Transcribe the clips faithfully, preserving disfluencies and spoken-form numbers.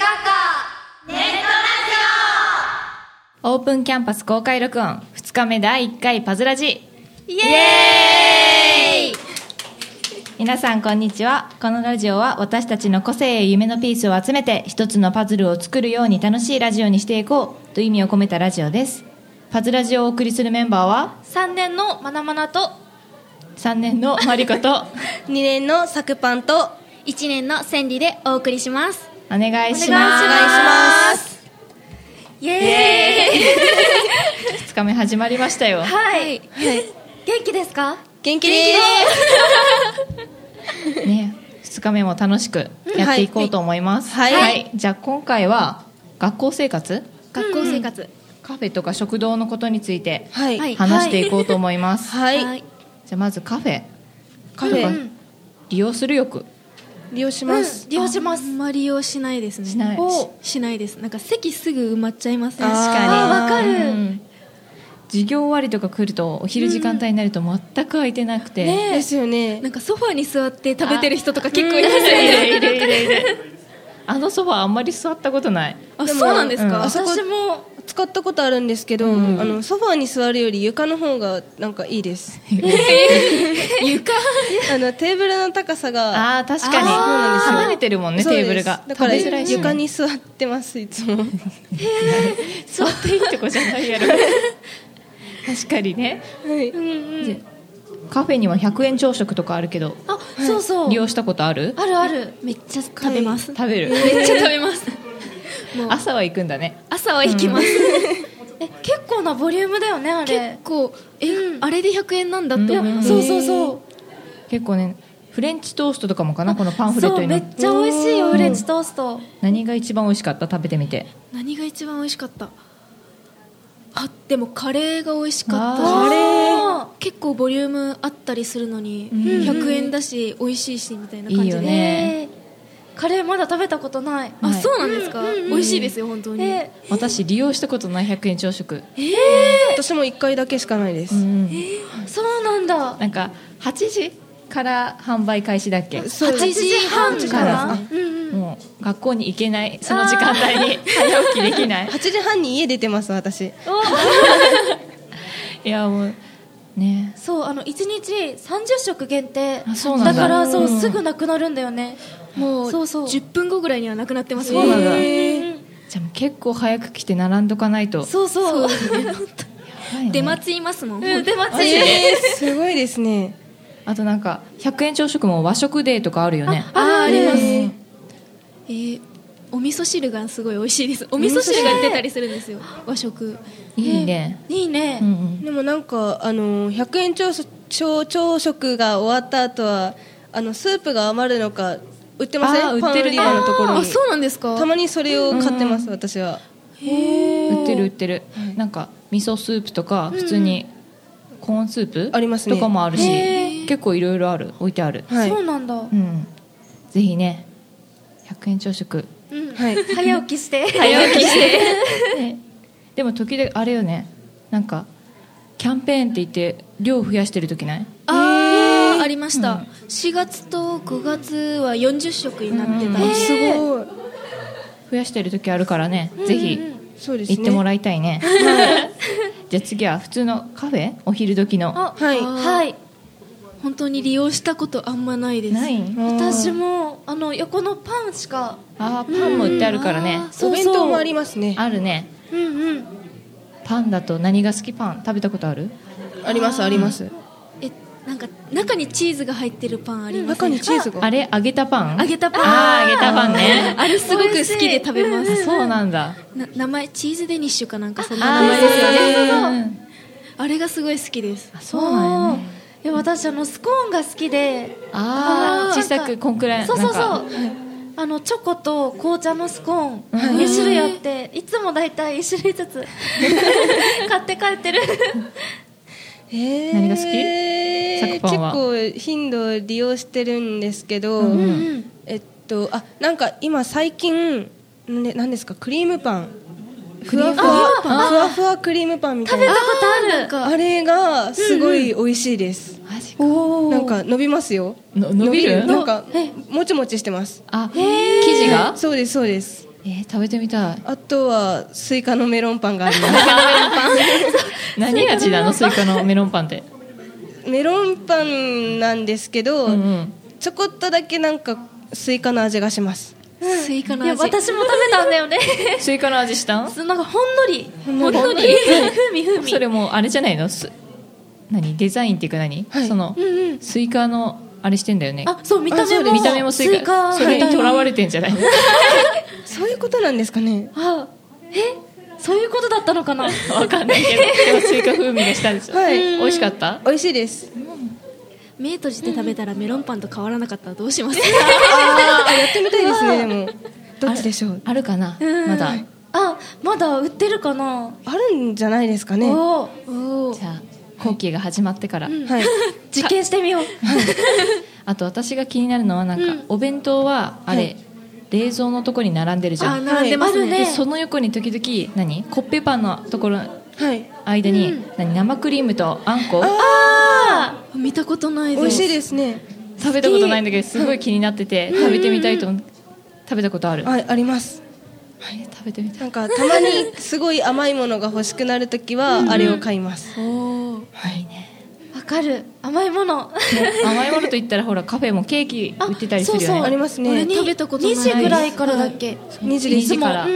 ネットラジオープンキャンパス公開録音ふつかめだいいっかいパズラジ、 オイエーイ。 皆さんこんにちは。このラジオは私たちの個性や夢のピースを集めて一つのパズルを作るように楽しいラジオにしていこうという意味を込めたラジオです。パズラジをお送りするメンバーはさんねんのまなまなとさんねんのマリコとにねんのサクパンといちねんのセンリでお送りします。 お願いします。 お願いします。イエーイふつかめ始まりましたよ。 はい、はい、元気ですか？ 元気です。 ね、ふつかめも楽しくやっていこうと思います。はい、はいはい、じゃあ今回は学校生活、 学校生活、うんうん、 カフェとか食堂のことについてはい話していこうと思います。 はい、はい、 じゃあまずカフェカフェ、うん、 利用するよく利用します、 うん、利用します。 あんまり利用しないですね。 しないしないです。なんか席すぐ埋まっちゃいますね。 確かに。 わかる、うん、 授業終わりとか来るとお昼時間帯になると全く空いてなくて、 うんね、ですよね。 なんかソファーに座って食べてる人とか結構いますよね。 いるいるいるいる。あのソファーあんまり座ったことない。 あ、そうなんですか、うん、 私も使ったことあるんですけど、うん、あのソファーに座るより床の方がなんかいいです。 床あのテーブルの高さがあ、確かに離れてるもんね、テーブルが。 だから床に座ってますいつも。 座っていいってこじゃないやろ。確かにね、はい、うんうん、カフェにはひゃくえん朝食とかあるけど、 あ、そうそう、 利用したことある？ あるある。 めっちゃ食べます。 食べる。 めっちゃ食べます。 もう朝は行くんだね。 朝は行きます。 え、結構なボリュームだよね、あれ。 結構え、 うん、 あれでひゃくえんなんだって思います。 そうそうそう。 結構ね、フレンチトーストとかもかな、このパンフレットに載って。 めっちゃ美味しいよ、フレンチトースト。 何が一番美味しかった？食べてみて。 何が一番美味しかった？あ、でもカレーが美味しかった。 カレー結構ボリュームあったりするのに、うん、ひゃくえんだし美味しいしみたいな感じで。 いいよね。 カレーまだ食べたことない。 あ、はい、そうなんですか、 うんうんうん、 美味しいですよ本当に、えー、私利用したことないひゃくえん朝食。 えー、 私もいっかいだけしかないです、うん、 えー、そうなんだ。 なんかはちじから販売開始だっけ？はちじはんから、 うんうん、もう学校に行けない、その時間帯に早起きできない。 はちじはんに家出てます私。 いやもうね、 そう、あのいちにちさんじゅっしょく限定。 あ、そうなんだ。 だからそう、すぐなくなるんだよね。 もうそうそう、 じゅっぷんごぐらいにはなくなってます。 そうなんだ。じゃあもう結構早く来て並んどかないと。 そうそう、 そうね、出待ちいますもん、 うん、出待ち、 えー、すごいですね。 あとなんかひゃくえん朝食も和食デーとかあるよね。 ああ、あります、 えー、お味噌汁がすごい美味しいです。お味噌汁が出たりするんですよ、和食。 いいね、 えー、いいね、 うんうん、でもなんかあのひゃくえん朝食が終わった後はあのスープが余るのか売ってません？ 売ってるね。 パン売り場のところに。 あ、そうなんですか。 たまにそれを買ってます、うん、私は。 へー、売ってる売ってる、はい、なんか味噌スープとか普通にコーンスープ、 ありますね、 とかもあるし、結構いろいろある、置いてある、 はい、そうなんだ、 うん、ぜひねひゃくえん朝食、 うん、はい、早起きして早起きして、ね、でも時々あれよね、なんかキャンペーンって言って量増やしてる時ない？ ああ、ありました、 うん、 しがつとごがつはよんじゅっしょくになってた、 うん、すごい増やしてる時あるからね、うん、ぜひ行ってもらいたいね、 うん、はい、 じゃあ次は普通のカフェ、お昼時の。 はい、はい、 本当に利用したことあんまないです。 ない？ 私もあの横のパンしか。 あ、パンも売ってあるからね、 うん、お弁当もありますね。 あるね、 うんうん、 パンだと何が好き？パン食べたことある？ ありますあります。 え、なんか中にチーズが入ってるパンあります、ね、 中にチーズが、 あれ揚げたパン？ 揚げたパン、 あ、揚げたパンね。 あれすごく好きで食べます。 そうなんだ。 な、名前チーズデニッシュかなんかそんな名前ですよね。そうそうそう、あれがすごい好きです。 あ、そうなんね。 いや、私あのスコーンが好きで、 ああ、小さくこんくらい、 そうそうそう、はい、あのチョコと紅茶のスコーンに種類あって、いつもだいたいいち種類ずつ買って帰ってる。 えー、 何が好き？ 結構頻度利用してるんですけど、うんうん、えっとあなんか今最近何ですか、クリームパン、ふわふわふわふわクリームパンみたいな、 食べたことある。 あれがすごい美味しいです、 マジか。 なんか伸びますよ。 の伸びる？ なんかもちもちしてます。 あ、生地が？ そうですそうです。 えー、食べてみたい。 あとはスイカのメロンパンがあります何味なのスイカのメロンパンってメロンパンなんですけど、 うんうん、 ちょこっとだけなんかスイカの味がします、 うん、スイカの味。 いや私も食べたんだよねスイカの味したん？ なんかほんのりほんのりほんのり風味風味。 それもあれじゃないの？す何デザインっていうか何、はい、その、 うんうん、 スイカのあれしてんだよね。 あ、そう、見た目も見た目もスイカ、 スイカそれにとらわれてんじゃないのそういうことなんですかね。 あ、え、そういうことだったのかなわかんないけどでもスイカ風味がしたんですよ、 はい、 美味しかった？ 美味しいです、うん、 目閉じて食べたらメロンパンと変わらなかったらどうしますああやってみたいですね。でもどっちでしょう。 あ, あるかな、まだ。 あ、まだ売ってるかな。 あるんじゃないですかね。 おおじゃあ後期が始まってから、うん、 はい、 実験してみようあと私が気になるのはなんか、うん、お弁当はあれ、はい、冷蔵のところに並んでるじゃん。 あ、並んでますね。 でその横に時々何コッペパンのところ、はい、間に、うん、何生クリームとあんこ。 ああ、見たことないです。 美味しいですね。 食べたことないんだけどすごい気になってて、はい、食べてみたいと思って。食べたことある？ はい、あります。 はい、食べてみたい。 なんかたまにすごい甘いものが欲しくなるときはあれを買います。 おー、はいね。 わかる。甘いもの甘いものと言ったらほらカフェもケーキ売ってたりするよね。 そうそうありますね。 食べたことない。 にじぐらいからだっけ？ にじです。 にじから、 うんうん、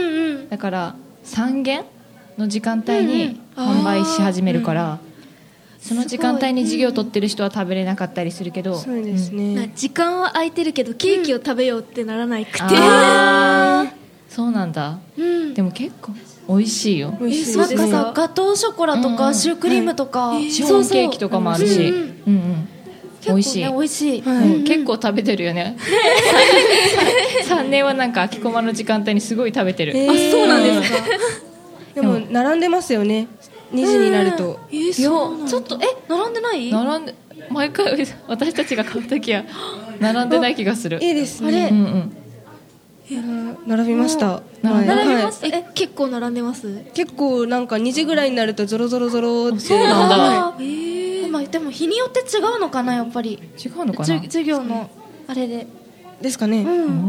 だからさん限の時間帯に販売し始めるから、うんうん、その時間帯に授業を取ってる人は食べれなかったりするけど、 そうですね、 うん、時間は空いてるけどケーキを食べようってならなくて、うん、 あそうなんだ、うん、でも結構美味しいよ。 美味しいですね。 なんかさガトーショコラとか、うん、シュークリームとか、 はい、シフォンケーキとかもあるし、うんうんうん、美味しい、 ね、美味しい、 はいうん、結構食べてるよねさんねんはなんか空きコマの時間帯にすごい食べてる、 えー、 あ、そうなんですかでも並んでますよねにじになると、 えー、そうちょっとえ並んでない？ 並んで毎回私たちが買うときは並んでない気がする。 いいですね。 あれ、 うんうん並びました。 並びました。 え、結構並んでます？ 結構なんかにじぐらいになるとゾロゾロゾロって。 そうなんだ。 はい、えー、まあ、でも日によって違うのかなやっぱり。 違うのかな。 授業のあれで。 ですかね。 うん。 うん、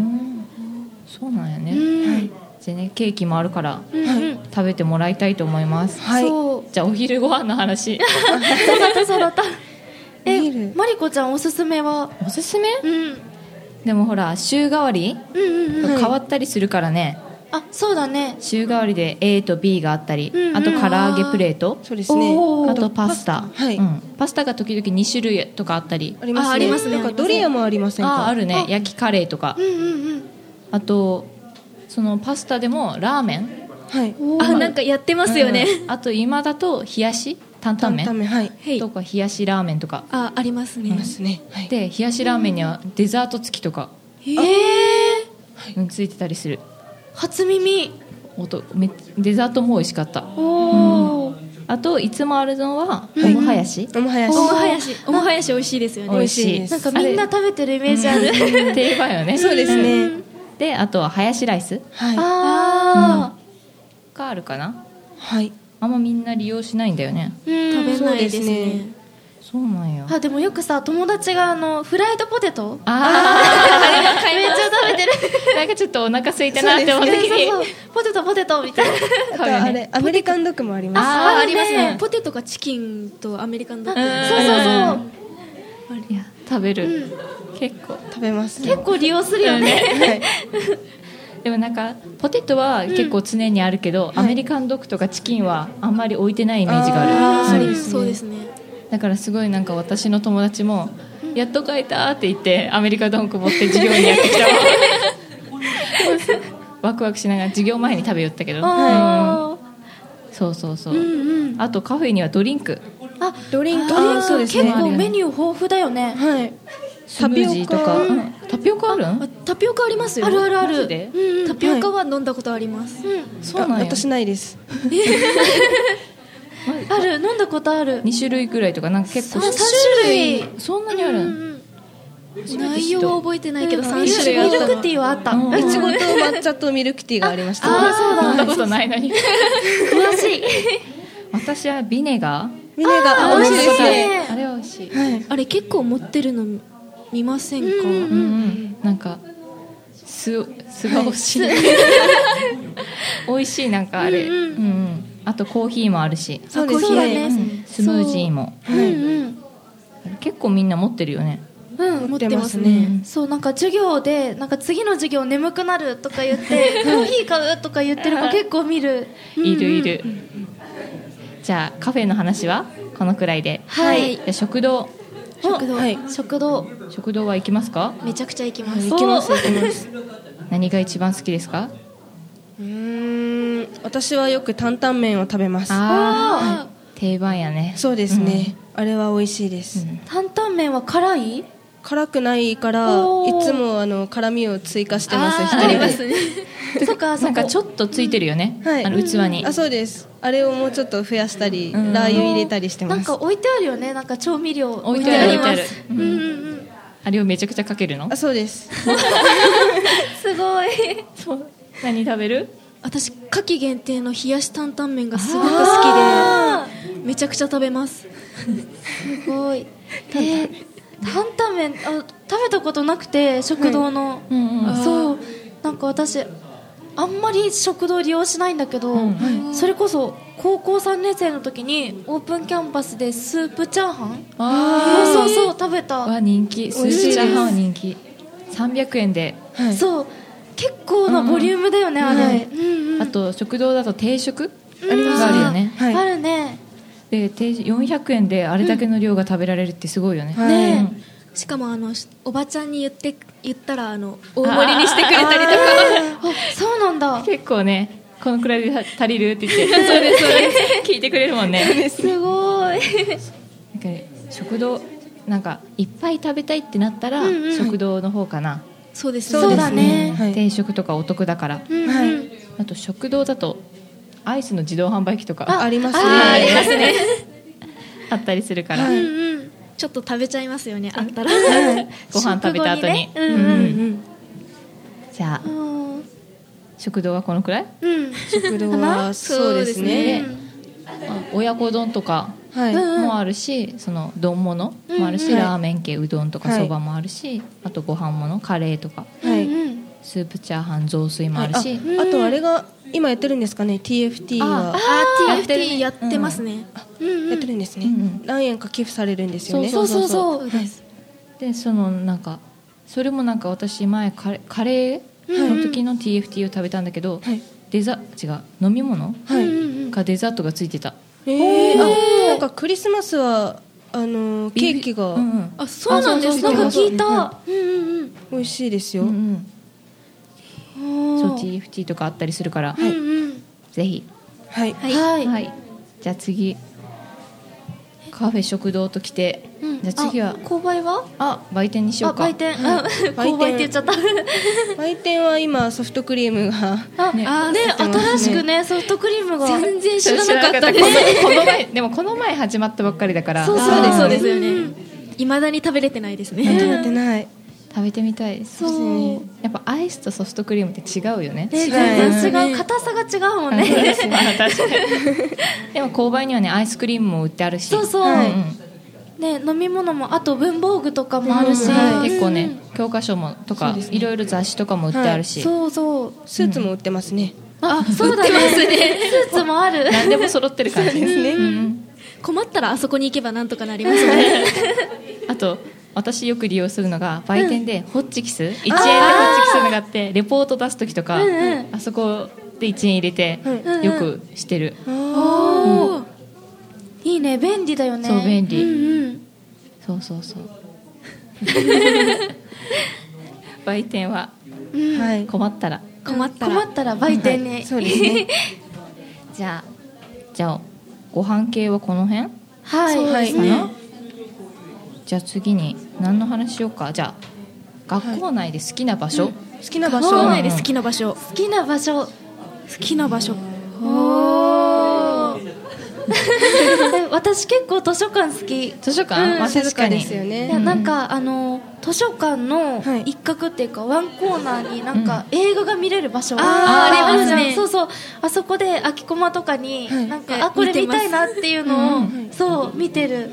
そうなんやね。 うん、 はい。じゃあねケーキもあるから、 うん、 食べてもらいたいと思います。 はい。 じゃあお昼ご飯の話。 そうだったそうだった。え、マリコちゃんおすすめは？ おすすめ？ うん。 でもほら週替わり、 うんうんうん、 変わったりするからね。 あ、そうだね。 週替わりで A と B があったり、 うんうん、 あと唐揚げプレート、 そうですね。 あとパスタ、 パスタ、はいうん、パスタが時々に種類とかあったり、 ありますね。 あ、ありますね。 なんかドリアもありませんか？ あ、あるね。焼きカレーとか、 うんうんうん、 あとそのパスタでもラーメン、 はい、 あ、なんかやってますよね。 うん、あと今だと冷やし担々麺、 担々麺、はい、 とか冷やしラーメンとか、 あ、ありますね。 ありますね。 はい、で冷やしラーメンにはデザート付きとか、 へえー、ついてたりする。 初耳。 音めデザートも美味しかった。 お、 うん、あといつもあるのはおもはやし、 おもはやしおもはやしおもはやし美味しいですよね。 美味しい。 なんかみんな食べてるイメージある、 うん、定番よね。 そうですね。 であとはハヤシライス、 はい、 あ、 うん、があるかな。 はい。 あんまみんな利用しないんだよね。 うん、 食べないですね。 そうなんや。 あ、でもよくさ友達があのフライドポテト、 ああめっちゃ食べてるなんかちょっとお腹空いたなって思った時に、 そうそうそう、ポテトポテトみたいな。 あとあれアメリカンドッグもあります。 あ、ありますね。 ね、 ポテトかチキンとアメリカンドッグ、 そうそうそう、 いや食べる、うん、結構食べます、 ね、結構利用するよね、 はい、 でもなんかポテトは結構常にあるけど、うん、アメリカンドッグとかチキンはあんまり置いてないイメージがある。 あ、 はい、 そうですね。 だからすごいなんか私の友達もやっと帰ったって言ってアメリカドンク持って授業にやってきたわワクワクしながら授業前に食べよったけど、うん、そうそうそう、うんうん、あとカフェにはドリンク、 あ、 ドリンク、 あ、そうですね、結構メニュー豊富だよね。 はい、 スムージーとか、うん、タピオカあるん？ タピオカありますよ。 あるあるある、 うんうん、タピオカは飲んだことあります、 はい、うん、 そうなんや。私ないですある、飲んだことある。 に種類くらいとかなんか結構さん種類、 そんなにある、うんうん、内容は覚えてないけど、うん、さん種類あった。ミルクティーはあった。 いちごと抹茶とミルクティーがありました。 ああ、そうだ。 飲んだことないのに詳しい私はビネガー、 ビネガー美味しいですね。あれは美味しい、 はい、あれ結構持ってるの見ませんか？ うんうん、なんか酢酢が欲しい美味しいなんかあれ、うんうんうん、あとコーヒーもあるし、 そうですそうだね、 ね、 うん、スムージーも、 うんうん、 結構みんな持ってるよね。 うん、 持ってますね。 そう、なんか授業でなんか次の授業眠くなるとか言ってコーヒー買うとか言ってる子結構見る。 いるいる、うんうん、じゃあカフェの話はこのくらいで、 はい、 じゃあ食堂食堂、 はい、 食堂食堂は行きますか？ めちゃくちゃ行きます。 行きます行きます何が一番好きですか？ うーん、私はよく担々麺を食べます。 ああ、定番やね。 そうですね、うん、あれは美味しいです、 うん、担々麺は辛い？ 辛くないからいつもあの辛みを追加してます。 ありますねそっか、 なんかちょっとついてるよね、 はい、 あの器に、 うん、あ、そうです。あれをもうちょっと増やしたり、うん、ラー油入れたりしてます。 なんか置いてあるよね、なんか調味料置いてある置いてある、 うんうんうん、 あれをめちゃくちゃかけるの？ あ、そうですすごい。 そう、何食べる？ 私夏季限定の冷やし担々麺がすごく好きでめちゃくちゃ食べます。 すごい、えー、担々麺あ食べたことなくて、食堂の、はい、うんうん、そう、なんか私あんまり食堂利用しないんだけど、うんはい、それこそ高校さんねん生の時にオープンキャンパスでスープチャーハン、あー、そうそう食べた。 わ、人気、スープチャーハンは人気。さんびゃくえんで、 はい、そう、結構なボリュームだよね、うん、あれ、はいうんうん、 あと食堂だと定食ありますがあるよね、 はい、あるね。 でよんひゃくえんであれだけの量が食べられるってすごいよね、 うん、ね、 うん、 しかもあのおばちゃんに言って言ったらあの大盛りにしてくれたりとかあそうなんだ。 結構ね、このくらいで足りるって言ってそうですそうです聞いてくれるもんねすごいなんか、 ね、食堂なんかいっぱい食べたいってなったら、うんうん、食堂の方かな。 そうですそうだね、 はい、定食とかお得だから、 うんうん、 あと食堂だとアイスの自動販売機とかあ, ありますねありますねあったりするから、 うんうん、ちょっと食べちゃいますよね、あったらご飯食べた後に、 ね、うんうんうん、 じゃあ食堂はこのくらい、 うん、 食堂はそうですね、 親子丼とかもあるし、はい、その丼物もあるし、うんうん、ラーメン系うどんとかそばもあるし、はい、あとご飯物カレーとか、はい、スープチャーハン雑炊もあるし、 はい、あ, あとあれが今やってるんですかね ティーエフティー は。 ああ ティーエフティー やってますね、 うんうん、やってるんですね、うんうん、何円か寄付されるんですよね。 そうそうそうそう、はい、 でそのなんかそれもなんか私前カレー、カレーの時の ティーエフティー を食べたんだけど、はい、デザ違う飲み物、はい、かデザートがついてた。 えー、あなんかクリスマスはあのケーキが、うんうん、 あそうなんです、なんか聞いた、うんうんうん、 美味しいですよ、 うんうん、そう ティーエフティー とかあったりするから、はい、ぜひ、 はい、 はいはい、じゃあ次カフェ食堂ときて、うん、じゃあ次は購買はあ売店にしようか。 あ売店、うん、あ購買って言っちゃった売店は今ソフトクリームがあねあね新しくねソフトクリームが全然知らなかったですこの前でもこの前始まったばっかりだからそうそうですそうですよね。未だに食べれてないですね。 食べてない。 食べてみたいです。 そうやっぱアイスとソフトクリームって違うよね。 全然違う、硬さが違うもんね確かにでも購買にはねアイスクリームも売ってあるし、 そうそう、はいね、飲み物もあと文房具とかもあるし、うんはい、結構ね教科書もとか、ね、いろいろ雑誌とかも売ってあるし、 はい、そうそうスーツも売ってますね、 うん、あそうだねスーツもある何でも揃ってる感じですね、うん、 困ったらあそこに行けばなんとかなりますねあと私よく利用するのが売店でホッチキス、うん、いちえんでホッチキスのがあってレポート出す時とか、うんうん、あそこでいちえん入れてよくしてる、うんうん、 おーいいね便利だよね。 そう便利、 うんうん、 そうそうそう売店は、 うん、 困ったら困ったら困ったら売店に、 はい、そうですねじゃあじゃあご飯系はこの辺はいそうですね。 じゃあ次に何の話しようか。じゃあ学校内で好きな場所、はいうん、 好きな場所学校内で好きな場所、 好きな場所好きな場所おー私結構図書館好き。 図書館、うん、まあ、確かにですよね。 いやなんかあの図書館の一角っていうか、はい、ワンコーナーになんか映画が見れる場所、 うん、ああるじゃん。そうそうあそこで空きコマとかに、はい、なんかあこれ見たいなっていうのを、うん、そう見てる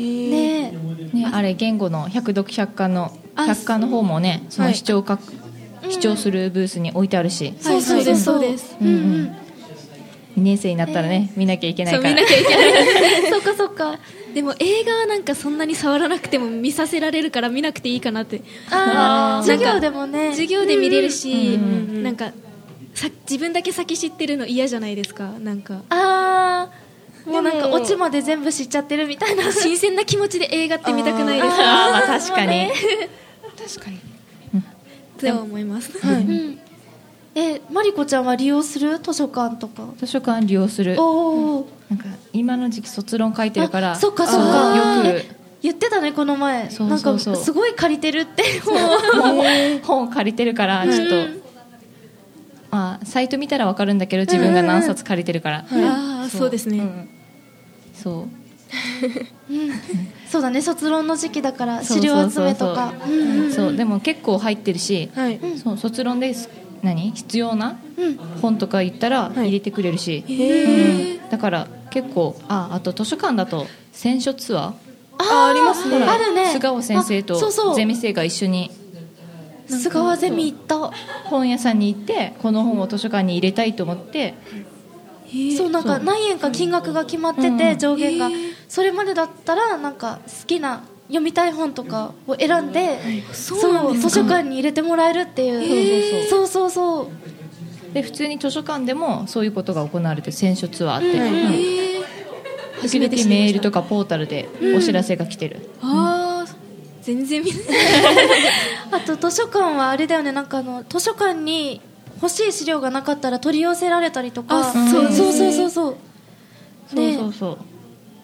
ねねあれ言語の百読百科の百科の方もねその視聴覚視聴するブースに置いてあるし、 はい、そうですそうです、 うんうん、にねん生になったらね、見なきゃいけないから、 そう見なきゃいけないそっかそっか。でも映画はなんかそんなに触らなくても見させられるから見なくていいかなって。 ああ、授業でもね、 授業で見れるし、 うんうんうん、なんかさ自分だけ先知ってるの嫌じゃないですか。なんかああ、もうなんかオチまで全部知っちゃってるみたいな新鮮な気持ちで映画って見たくないですか。 ああ、まあ確かに確かにとは思います、 はい、うん、え、マリコちゃんは利用する図書館とか？ 図書館利用する。 おー、 なんか今の時期卒論書いてるから、 そっかそっか、 よく言ってたねこの前。 そうそうそう、 なんかすごい借りてるって本借りてるからちょっと、うん、まあ、サイト見たら分かるんだけど自分が何冊借りてるから、 うんうん、ああ、そうですね、うん、 そう、うん、 そうだね、卒論の時期だから資料集めとか。 そう、でも結構入ってるし、はい、そう、卒論です何必要な本とか言ったら入れてくれるし、はい、うん、だから結構、ああと図書館だと選書ツアー、 ああ、ありますね、 あるね、 菅生先生とゼミ生が一緒に、 菅生ゼミ行った、 本屋さんに行ってこの本を図書館に入れたいと思って、 そう、なんか何円か金額が決まってて、上限が、それまでだったらなんか好きな読みたい本とかを選んで、そう図書館に入れてもらえるっていう、そうそうそう。 で普通に図書館でもそういうことが行われて、選書ツアーって、うん、時々メールとかポータルでお知らせが来てる、 うん、ああ、全然見ないあと図書館はあれだよね、なんかあの図書館に欲しい資料がなかったら取り寄せられたりとか、そうそうそうそうそうそうそうそう、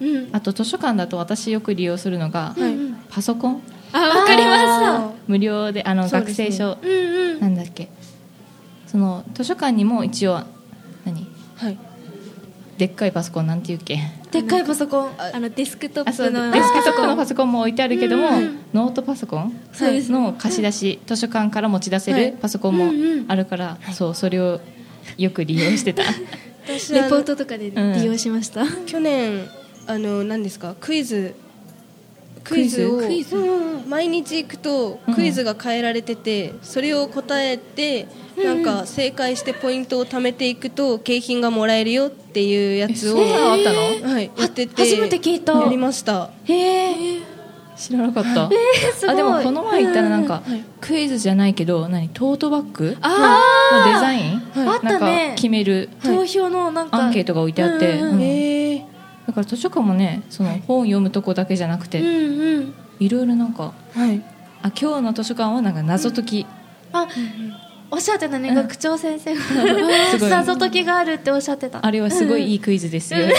うん、あと図書館だと私よく利用するのが、はい、パソコン、 あ、わかります、無料で、あの、学生証、うんうん、なんだっけ、その図書館にも一応何、はい、でっかいパソコン、なんていうっけ、 でっかいパソコン、 あのデスクトップのデスクトップのパソコンも置いてあるけども、ノートパソコンの貸し出し、図書館から持ち出せるパソコンもあるから、はい、そう、それをよく利用してた私レポートとかで利用しました、うん、 去年あの何ですか、クイズクイズをクイズ、うん、毎日行くとクイズが変えられてて、うん、それを答えて、うん、なんか正解してポイントを貯めていくと景品がもらえるよっていうやつを、 そんなのあったの？ はい、やってて、 初めて聞いた、 やりました。 へー、 知らなかった、 えー、すごい。 あ、でもこの前行ったらなんか、うん、クイズじゃないけど何、トートバッグのデザイン、 はい、なんか決める投票のなんかアンケートが置いてあって、 うんうん、へー、 だから図書館もね、その本読むとこだけじゃなくて、うんうん、いろいろなんか、はい、あ、今日の図書館はなんか謎解き、 うん、あ、うんうん、おっしゃってたね、うん、学長先生が謎解きがあるっておっしゃってた。 あれはすごいいいクイズですよ、うん、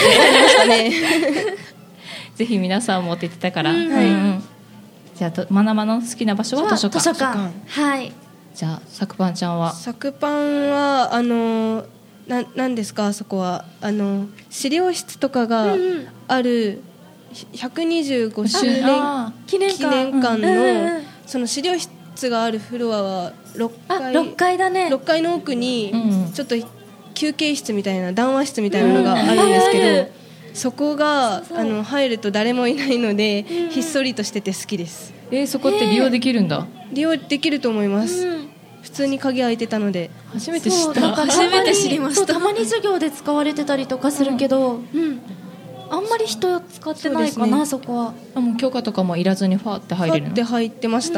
ぜひ皆さんもって言ってたから、うん、はい、うん、じゃあまなまの好きな場所は図書館。 図書館、はい。 じゃあさくぱんちゃんは？ さくぱんはあのななんですか、あそこはあの資料室とかがあるひゃくにじゅうごしゅうねん記念館のその資料室があるフロアはろっかい、 ろっかいだね。 ろっかいの奥にちょっと休憩室みたいな、談話室みたいなのがあるんですけど、そこがあの入ると誰もいないのでひっそりとしてて好きです。 えー、そこって利用できるんだ？ 利用できると思います、うん、普通に鍵開いてたので。 初めて知った。 初めて知りました。たまに授業で使われてたりとかするけど、うんうん、あんまり人使ってないかな、 そ, ね、そこは。 あ、もう許可とかもいらずにファーって入れるの？ ファーって入ってました、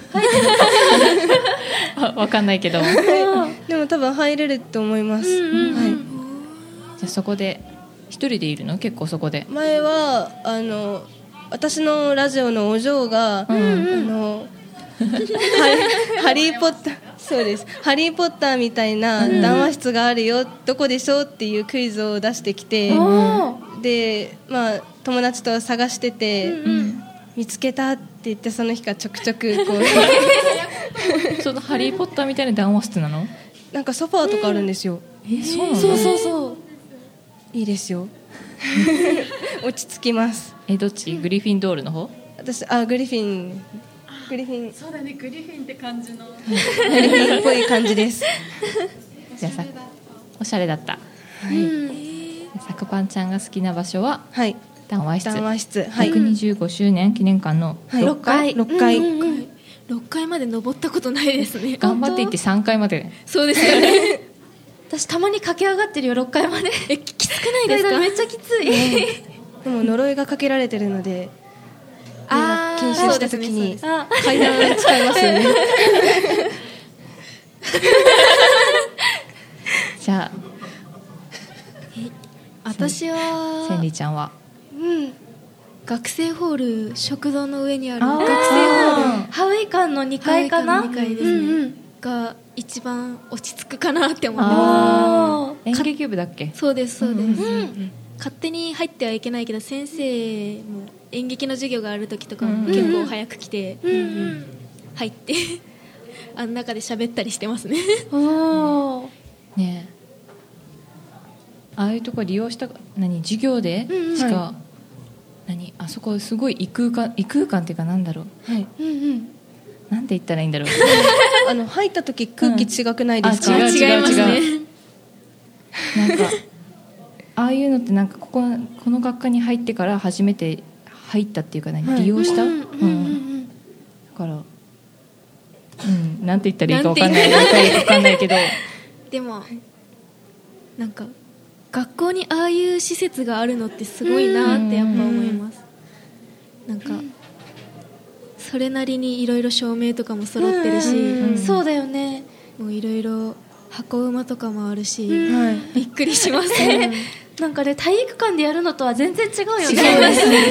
うん、分かんないけどでも多分入れると思います、うんうんうん、はい、 じゃあそこで一人でいるの？結構そこで。 前はあの私のラジオのお嬢が、うんうん、あのハリーポッター、そうです、ハリーポッターみたいな談話室があるよ、うん、どこでしょうっていうクイズを出してきて、うん、で、まあ、友達と探してて、うん、見つけたって言って、その日からちょくちょくこうそのハリーポッターみたいな談話室なの？ なんかソファーとかあるんですよ、 うん、え、そうなんだ。 そうそうそう、 いいですよ落ち着きます。 え、どっち？グリフィンドールの方？ 私、あ、グリフィン、グリフィン、 そうだね、グリフィンって感じのグリフィンっぽい感じですじゃあさ、おしゃれだった、はい、うん、さくぱんちゃんが好きな場所は、はい、談話室、 談話室、はい、 ひゃくにじゅうごしゅうねん記念館のろっかい、ろっかい、うんうん、 ろっかいまで登ったことないですね。 頑張っていってさんかいまで。 そうですよね。 私たまに駆け上がってるよろっかいまで。 え、きつくないですか？ めっちゃきつい。 でも呪いがかけられてるので、 あ研修した時にあ階段使いますよね。 じゃあ私は千里ちゃんは。 うん学生ホール、食堂の上にあるあー学生ホールハウイ館のにかいかな。 ハウイ館のにかいですね、 うんうん、 が一番落ち着くかなって思ってあまー演劇部だっけ？ す。そうですそうです、 うんうん勝手に入ってはいけないけど先生も演劇の授業がある時とかうん結構早く来てうんうん入ってあの中で喋ったりしてますね。 おーねえああいうとこ利用した何授業でうんうんしか、 は何あそこすごい異空間異空間っていうかなんだろうはい。 うんうんなんて言ったらいいんだろうあの入った時空気違くないですか？ うんあ違う違いますね。 なんかああいうのってなんかこここの学科に入ってから初めて入ったっていうか何、 はい利用した、 うんうんうんうんだからうんなんて言ったらいいか分かんない分かんない分かんないけどでもなんか学校にああいう施設があるのってすごいなってやっぱ思います。なんかそれなりにいろいろ照明とかも揃ってるし、 うんうんそうだよね。 もういろいろ箱馬とかもあるし、 うんはい。 びっくりしますね。 なんかね体育館でやるのとは全然違うよね。 違いますね。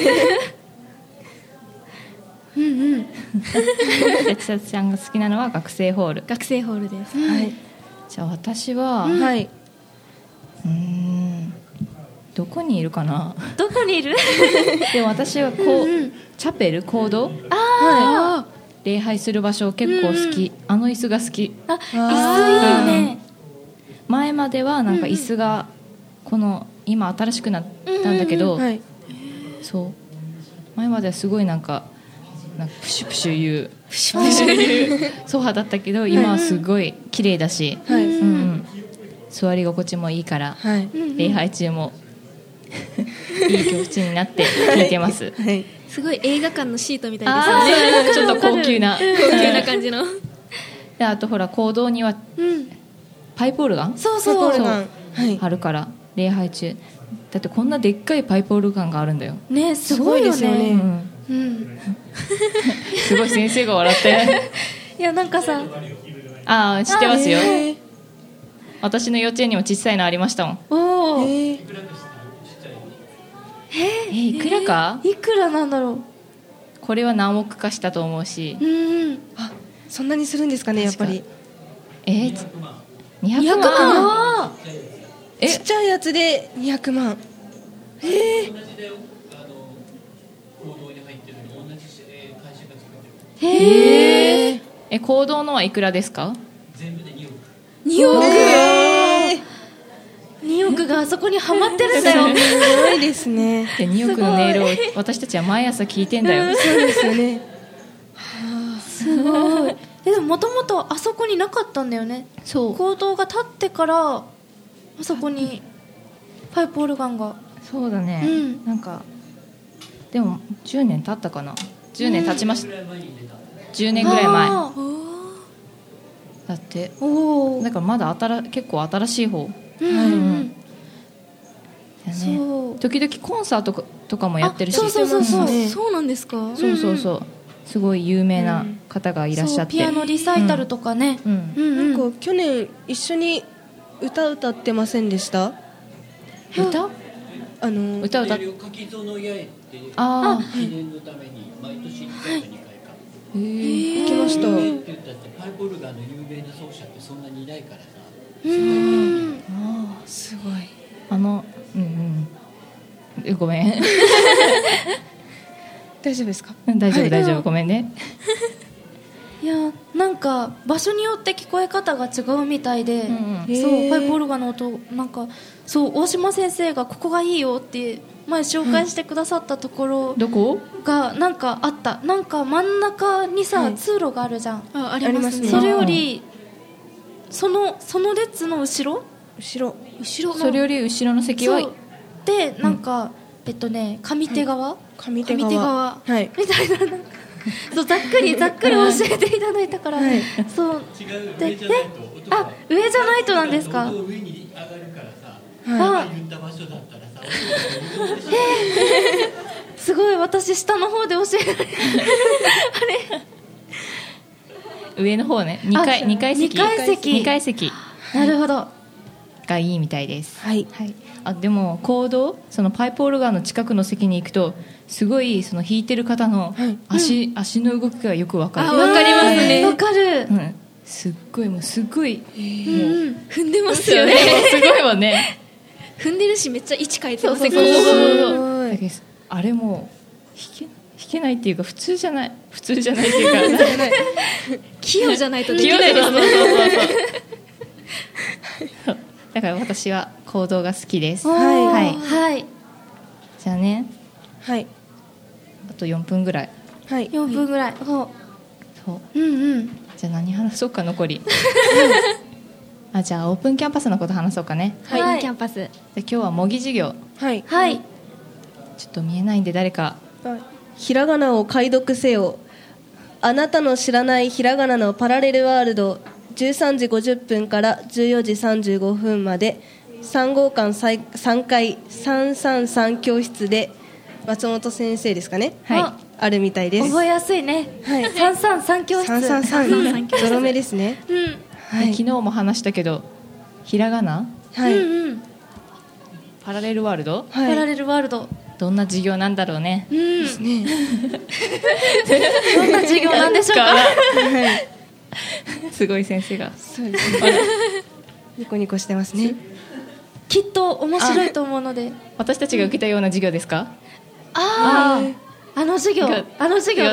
うんうんで千里ちゃんが好きなのは学生ホール。 学生ホールです。 はい。 じゃあ私は、うはい。 ーんどこにいるかなどこにいる？ でも私はこう、 うんうんチャペル講堂あ礼拝する場所結構好き、あの椅子が好き。 ーあ椅子いいね。 前まではなんか椅子がこの今新しくなったんだけど、 はい。 そう前まではすごいなんかなんかプシュプシュ言うプシュプシュ言うソファだったけど今はすごい綺麗だし、 はい。 うんうん座り心地もいいからはい。 礼拝中もいい曲地になって聴いてます。 はい。 すごい映画館のシートみたいあですよね。 ーちょっと高級な高級な感じの。 であとほら講堂にはうんパイプオルガンそうパイプオそうルガン。はい。 あるから礼拝中だってこんなでっかいパイプオルガンがあるんだよ、 ねすごいよすごいですよね。 うん、 うんすごい先生が笑っていやなんかさああ知ってますよ、 えー私の幼稚園にも小さいのありましたもん。 おおえーえいくらか、 いくらなんだろう。 これは何億かしたと思うし、 うんうんあ、そんなにするんですかね、やっぱり。 えー、つにひゃくにひゃくまんまんえちっちゃいやつでにひゃくまん。 へええ行動のはいくらですか？ におくえーにおくがあそこにはまってるんだよ。 すごいですね。 でにおくの音色を私たちは毎朝聞いてんだよ。 そうですよね。 すごい。えでももともとあそこになかったんだよね。 そう行動が立ってからあそこにパイプオルガンが。 そうだね、 うんなんかでもじゅうねん経ったかな、じゅうねん経ちました、じゅうねんぐらい前あだってーおお。 だからまだ新結構新しい方うんうんうん。 だね。 そう時々コンサートとかもやってるし、 あそうそうそうそう。 ねそうなんですか？ そうそうそうすごい有名な方がいらっしゃって、 そうピアノリサイタルとかね。 うんうんうん。 なんか去年一緒に歌歌ってませんでした？ 歌あの歌歌っ柿園八重ってああ記念のために毎年いっかいかにかいかへえ行きました。 って言ったってパイプオルガンの有名な奏者ってそんなにいないからさうんすごい。 あのうんうんごめん大丈夫ですか？ 大丈夫はい大丈夫ごめんね。 いやなんか場所によって聞こえ方が違うみたいで、 うんうんへーそうパイプオルガンの音なんかそう大島先生がここがいいよって前紹介してくださったところどこ？ がなんかあった。なんか真ん中にさ、 はい通路があるじゃん。 あ、ありますね。 それよりそのその列の後ろ後ろ。 後ろのそれより後ろの席はそうでなんか、えっとね上手側、 上手側。 上手側はい。 みたいななんかそうざっくりざっくり教えていただいたから、はい、そう違う上じゃないと音があ上じゃないとなんですか。 音上に上がるからさ、はい、言った場所だったらさ、音がえー、すごい私下の方で教えられるあれ上の方ね、にかい、にかい席、 にかい席、 にかい席なるほどがいいみたいです。 はい、 はい、あでも講堂、そのパイプオルガンの近くの席に行くとすごいその弾いてる方の足、はいうん、足の動きがよくわかる。 あ、わかりますね。 わかる、 うん、すっごいもうすっごい、 えー、もう踏んでますよね。 すごいもんね。 踏んでるしめっちゃ位置変えてますね。 そうそうそうそうそうあれも弾け弾けないっていうか普通じゃない普通じゃないっていうか器用じゃないとでき器ないですね。 そうそうそうそうだから私は講堂が好きです。 はいはい、 はい、 じゃあね、 はいあとよんぷんぐらい、 はい、 よんぷんぐらい、そうそううんうんじゃあ何話そうか残りあじゃあオープンキャンパスのこと話そうかね。 はい、 はい、 キャンパスで今日は模擬授業。 はい、 はい、 ちょっと見えないんで誰かひらがなを解読せよ、あなたの知らないひらがなのパラレルワールド、じゅうさんじごじゅっぷんからじゅうよじさんじゅうごふんまでさん号館さんかいさんさんさん教室で松本先生ですかね、 はい、 あるみたいです。 覚えやすいね、はい、さんさんさん教室さんさんさんゾロ目ですね、 うんはい、 昨日も話したけどひらがな、 はい、 うんうん、 パラレルワールド、 はい、パラレルワールドどんな授業なんだろうね。 うん、 ですねどんな授業なんでしょうか。はい、 すごい先生がそうですねニコニコしてますね。 きっと面白いと思うので。 私たちが受けたような授業ですか。 ああ、あの授業あの授業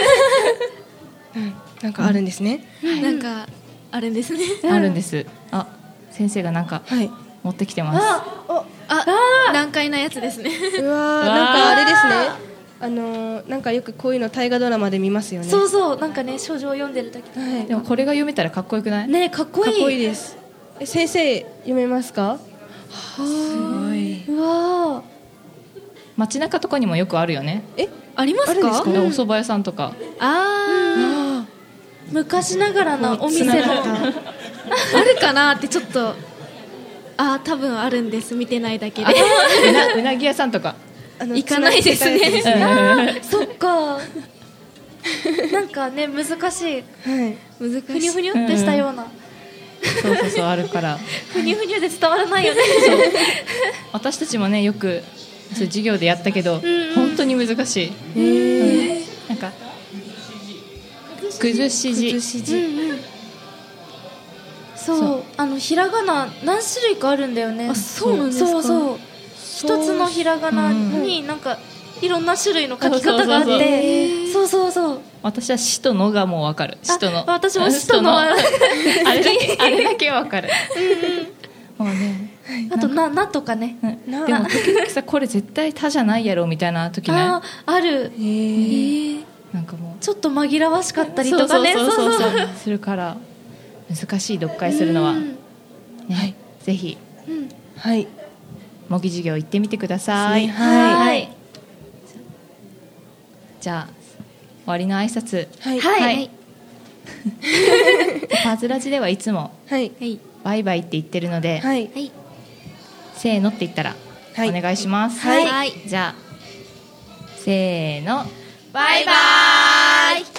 なんかあるんですね、 うん、なんかあるんですね、 うん、あるんです。あ、先生がなんか持ってきてます。 あああ難解なやつですね。 うわー、なんかあれですね、あのー、なんかよくこういうの大河ドラマで見ますよね。 そうそう、なんかね書状を読んでる時、 はい、 でもこれが読めたらかっこよくない？ ね、かっこいい、 かっこいいです。え、先生読めますか？ すごい。うわ、 街中とかにもよくあるよね。 え、 ありますか？ お蕎麦屋さんとか。 ああ、昔ながらのお店のあるかなってちょっと、あ、多分あるんです、見てないだけで。 うな, うなぎ屋さんとか行かないですね。 あ、そっかなんかね、難しい、はい、難しい、ふにゅふにゅってしたような、うん、 そうそうそう、あるからふにゅふにゅで伝わらないよね。 私たちもね、よくそう授業でやったけど、うんうん、本当に難しい。 へー、 うん、なんかくずし字、うんうん、 そう、そう、あのひらがな何種類かあるんだよね。 あ、そうなんですか。 そうそう、一つのひらがなになんかいろんな種類の書き方があって、そうそうそう、 私はしとのがもう分かる。しとの、 私もしとのあれだけあれだけ分かる。うんうん、もうね、 あとななとかね、 うん、でも時々さ、これ絶対たじゃないやろみたいな時ね、 あある。へー、 なんかもうちょっと紛らわしかったりとかね、 そうそうそうそうするから難しい読解するのは、ね、はい、ぜひ、 うん、 はい、 模擬授業行ってみてください。 はい、はい、 じゃあ終わりの挨拶。 はい、 はい、 パズラジではいつも、 はい、 バイバイって言ってるので、 はい、 せーのって言ったらお願いします。 はい、はい、 じゃあせーの、バイバイ。